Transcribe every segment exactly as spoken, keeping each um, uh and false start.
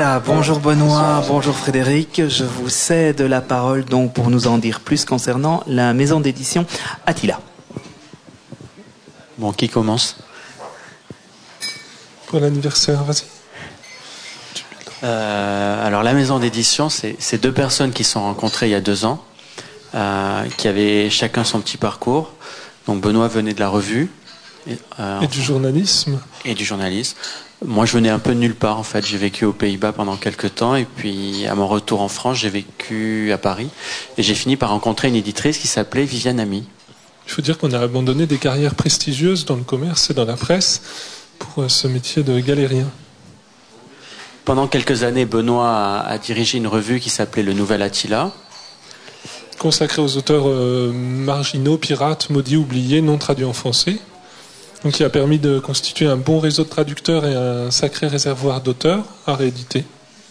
Ah, bonjour Benoît, bonjour Frédéric. Je vous cède la parole donc pour nous en dire plus concernant la maison d'édition Attila. Bon, qui commence ? Pour l'anniversaire, vas-y. Euh, alors la maison d'édition, c'est, c'est deux personnes qui se sont rencontrées il y a deux ans, euh, qui avaient chacun son petit parcours. Donc Benoît venait de la revue. Et, euh, et du journalisme. Et du journalisme. Moi, je venais un peu de nulle part, en fait. J'ai vécu aux Pays-Bas pendant quelques temps, et puis à mon retour en France, j'ai vécu à Paris. Et j'ai fini par rencontrer une éditrice qui s'appelait Viviane Ami. Il faut dire qu'on a abandonné des carrières prestigieuses dans le commerce et dans la presse pour ce métier de galérien. Pendant quelques années, Benoît a, a dirigé une revue qui s'appelait Le Nouvel Attila. Consacrée aux auteurs euh, marginaux, pirates, maudits, oubliés, non traduits en français. Donc, qui a permis de constituer un bon réseau de traducteurs et un sacré réservoir d'auteurs à rééditer.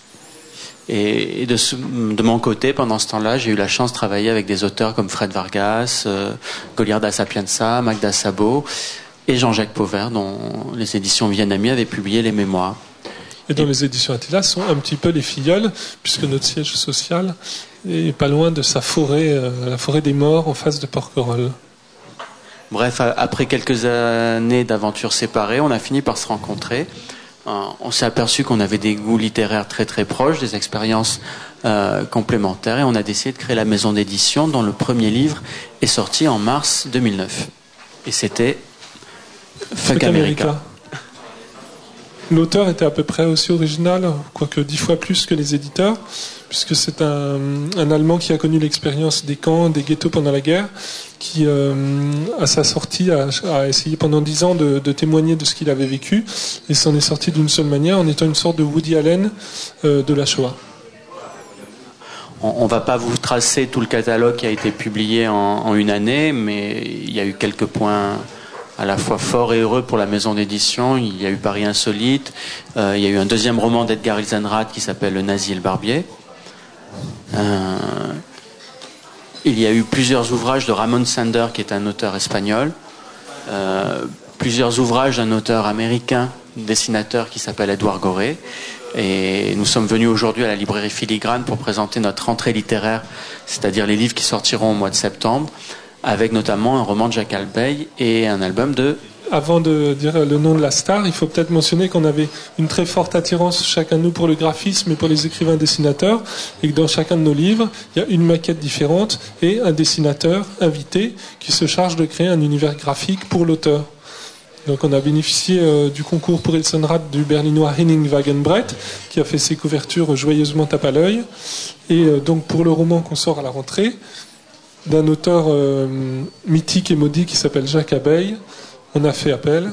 Et, et de, ce, de mon côté, pendant ce temps-là, j'ai eu la chance de travailler avec des auteurs comme Fred Vargas, euh, Goliarda Sapienza, Magda Sabo et Jean-Jacques Pauvert, dont les éditions Viviane Ami avaient publié les mémoires. Et dont les éditions Attila sont un petit peu les filleuls, puisque notre siège social est pas loin de sa forêt, euh, la forêt des morts en face de Porquerolles. Bref, après quelques années d'aventures séparées, on a fini par se rencontrer. On s'est aperçu qu'on avait des goûts littéraires très très proches, des expériences euh, complémentaires, et on a décidé de créer la maison d'édition dont le premier livre est sorti en mars deux mille neuf. Et c'était Fuck, Fuck America. America. L'auteur était à peu près aussi original, quoique dix fois plus que les éditeurs, puisque c'est un, un Allemand qui a connu l'expérience des camps, des ghettos pendant la guerre, qui, euh, à sa sortie, a, a essayé pendant dix ans de, de témoigner de ce qu'il avait vécu, et s'en est sorti d'une seule manière, en étant une sorte de Woody Allen euh, de la Shoah. On ne va pas vous tracer tout le catalogue qui a été publié en, en une année, mais il y a eu quelques points à la fois fort et heureux pour la maison d'édition. Il y a eu Paris Insolite, euh, il y a eu un deuxième roman d'Edgar Ilsenrath qui s'appelle Le Nazi et le Barbier. Euh, il y a eu plusieurs ouvrages de Ramon Sander, qui est un auteur espagnol, euh, plusieurs ouvrages d'un auteur américain, dessinateur qui s'appelle Edouard Gorée. Et nous sommes venus aujourd'hui à la librairie Filigrane pour présenter notre rentrée littéraire, c'est-à-dire les livres qui sortiront au mois de septembre, avec notamment un roman de Jacques Albeil et un album de... Avant de dire le nom de la star, il faut peut-être mentionner qu'on avait une très forte attirance chacun de nous pour le graphisme et pour les écrivains dessinateurs, et que dans chacun de nos livres, il y a une maquette différente et un dessinateur invité qui se charge de créer un univers graphique pour l'auteur. Donc on a bénéficié euh, du concours pour Ilsenrath du berlinois Henning Wagenbrett, qui a fait ses couvertures joyeusement tape à l'œil. Et euh, donc pour le roman qu'on sort à la rentrée, d'un auteur euh, mythique et maudit qui s'appelle Jacques Abeille, on a fait appel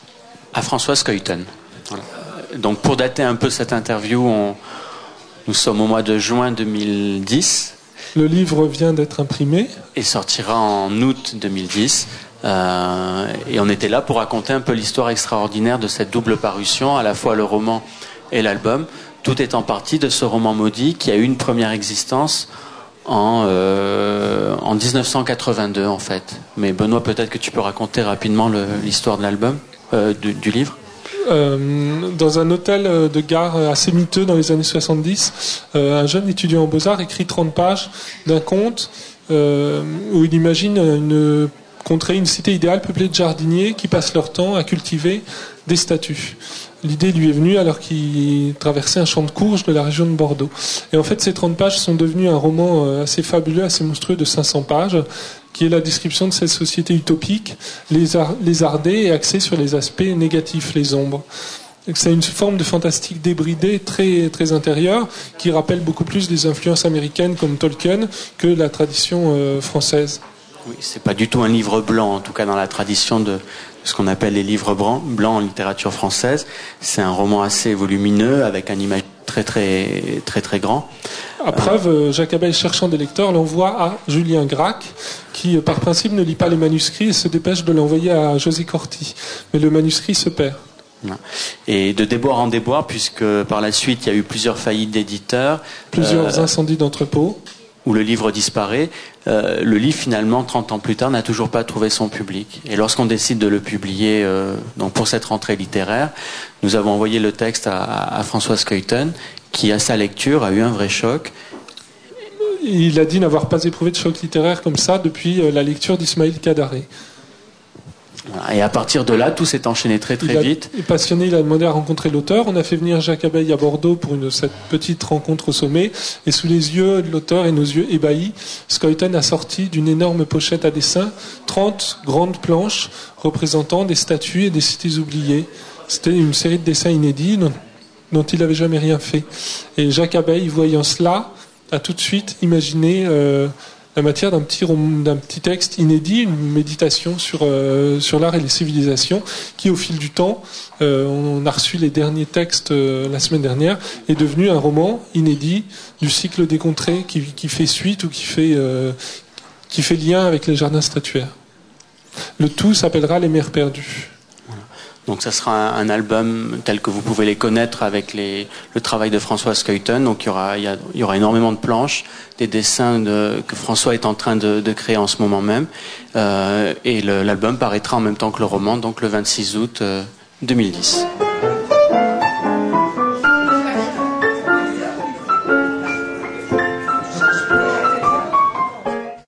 à Françoise Keuten. Voilà. Donc pour dater un peu cette interview, on... nous sommes au mois de juin deux mille dix. Le livre vient d'être imprimé. Et sortira en août deux mille dix. Euh, et on était là pour raconter un peu l'histoire extraordinaire de cette double parution, à la fois le roman et l'album, tout étant parti de ce roman maudit qui a eu une première existence en, euh, en dix-neuf cent quatre-vingt-deux en fait. Mais Benoît, peut-être que tu peux raconter rapidement le, l'histoire de l'album, euh, du, du livre. Euh, dans un hôtel de gare assez miteux dans les années soixante-dix, euh, un jeune étudiant en beaux-arts écrit trente pages d'un conte euh, où il imagine une contrée, une cité idéale peuplée de jardiniers qui passent leur temps à cultiver des statues. L'idée lui est venue alors qu'il traversait un champ de courge de la région de Bordeaux. Et en fait, ces trente pages sont devenues un roman assez fabuleux, assez monstrueux de cinq cents pages, qui est la description de cette société utopique, lézardée et axée sur les aspects négatifs, les ombres. C'est une forme de fantastique débridé, très, très intérieure, qui rappelle beaucoup plus des influences américaines comme Tolkien que la tradition euh, française. Oui, c'est pas du tout un livre blanc, en tout cas dans la tradition de ce qu'on appelle les livres blancs, blancs en littérature française. C'est un roman assez volumineux, avec un image très très très très grand. À preuve, Jacques Abeille, cherchant des lecteurs, l'envoie à Julien Gracq, qui par principe ne lit pas les manuscrits et se dépêche de l'envoyer à José Corti. Mais le manuscrit se perd. Et de déboire en déboire, puisque par la suite il y a eu plusieurs faillites d'éditeurs, plusieurs euh, incendies d'entrepôts, où le livre disparaît. Euh, le livre, finalement, trente ans plus tard, n'a toujours pas trouvé son public. Et lorsqu'on décide de le publier euh, donc pour cette rentrée littéraire, nous avons envoyé le texte à, à Françoise Keuten, qui, à sa lecture, a eu un vrai choc. Il a dit n'avoir pas éprouvé de choc littéraire comme ça depuis la lecture d'Ismail Kadare. Et à partir de là, tout s'est enchaîné très très il a, vite. Il est passionné, il a demandé à rencontrer l'auteur. On a fait venir Jacques Abeille à Bordeaux pour une, cette petite rencontre au sommet. Et sous les yeux de l'auteur et nos yeux ébahis, Schouten a sorti d'une énorme pochette à dessin trente grandes planches représentant des statues et des cités oubliées. C'était une série de dessins inédits dont, dont il n'avait jamais rien fait. Et Jacques Abeille, voyant cela, a tout de suite imaginé... Euh, la matière d'un petit, d'un petit texte inédit, une méditation sur, euh, sur l'art et les civilisations, qui au fil du temps, euh, on a reçu les derniers textes euh, la semaine dernière, est devenu un roman inédit du cycle des contrées qui, qui fait suite ou qui fait, euh, qui fait lien avec les jardins statuaires. Le tout s'appellera Les Mers perdues. Donc ça sera un album tel que vous pouvez les connaître avec les, le travail de François Schouten. Donc il y aura, il y, a, il y aura énormément de planches, des dessins de, que François est en train de, de créer en ce moment même. Euh, et le, l'album paraîtra en même temps que le roman, donc le vingt-six août euh, deux mille dix.